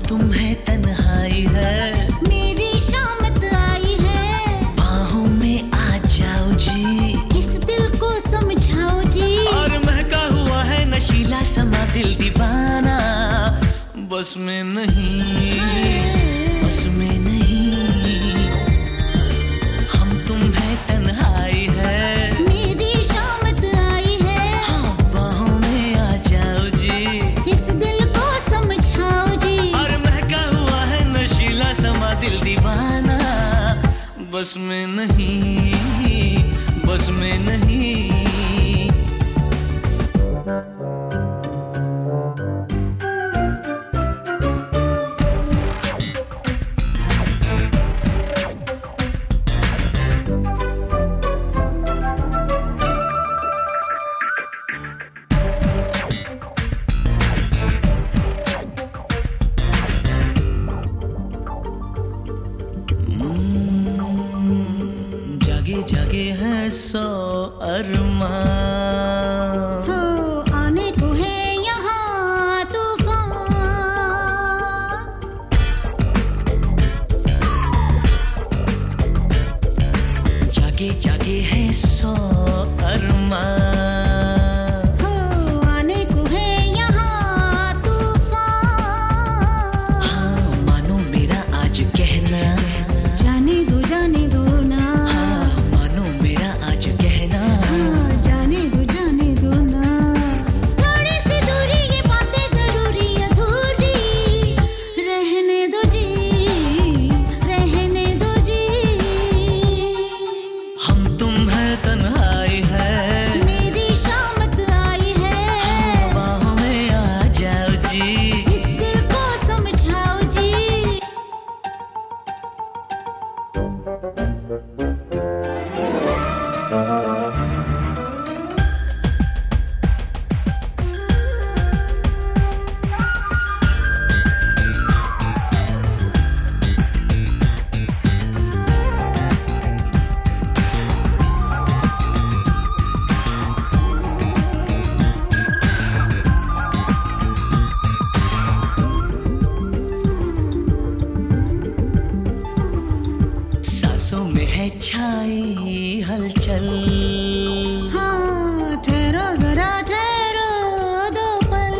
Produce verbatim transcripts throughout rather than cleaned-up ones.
तुम्हें तन्हाई है, मेरी शामत आई है, बाहों में आ जाओ जी, इस दिल को समझाओ जी। और महका हुआ है नशीला समा दिल दीवाना, बस में नहीं, बस में नहीं, हम तुम्हें तन्हाई है, मेरी शामत आई है, हाँ बाहों में आ जाओ जी, इस दिल को समझाओ जी। और महका हुआ है नशीला समा दिल दीवाना, बस में नहीं, बस में नहीं। जागे जागे हैं सौ अरमान, हो आने को है यहाँ तूफान, जागे जागे हैं सौ अरमान, हो आने को है यहाँ तूफान। हाँ मानो मेरा आज कहना, जाने दो जाने दो ना, हाँ मानो मेरा आज कहना, हाँ, जाने दो जाने दो ना। थोड़ी सी दूरी ये बातें जरूरी अधूरी, रहने दो जी, रहने दो जी। हम तुम्हें तन्हाई है, मेरी शामत आई है, बाहों में आ जाओ जी, इस दिल को समझाओ जी। सांसों में है छाई हलचल, हाँ ठहरो जरा ठहरो दो पल,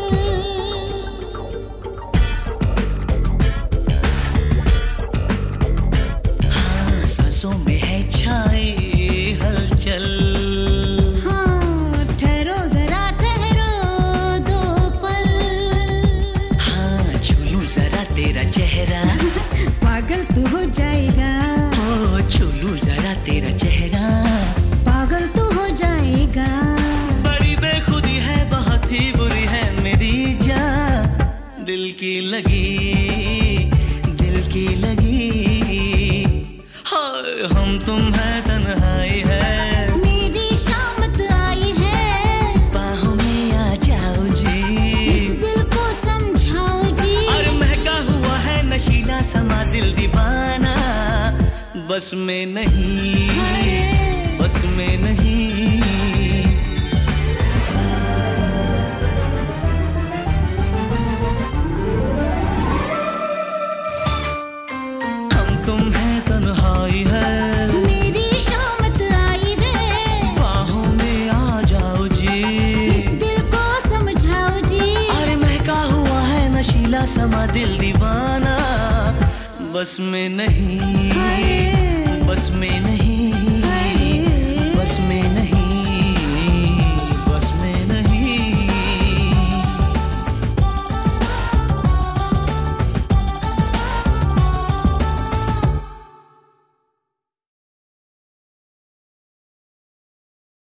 हाँ सांसों में है छाई हलचल, हाँ ठहरो जरा ठहरो दो पल। हाँ छू लूं जरा तेरा चेहरा, पागल तू हो जाएगा, ओ छू लूं जरा तेरा चेहरा, पागल तू हो जाएगा। बड़ी बेखुदी है बहुत ही बुरी है मेरी जान, दिल की लगी, दिल की लगी, हाय हम तुम्हें तन्हाई है, मेरी शामत आई है, बाहों में आ जाओ जी, इस दिल को समझाओ जी। और महका हुआ है नशीला समा दिल दीवाना, बस में नहीं, बस में नहीं। हम तुम्हें तन्हाई है, मेरी शामत आई है, बाहों में आ जाओ जी, इस दिल को समझाओ जी। और महका हुआ है नशीला समा दिल दीवाना, बस में नहीं, बस में नहीं, बस में नहीं।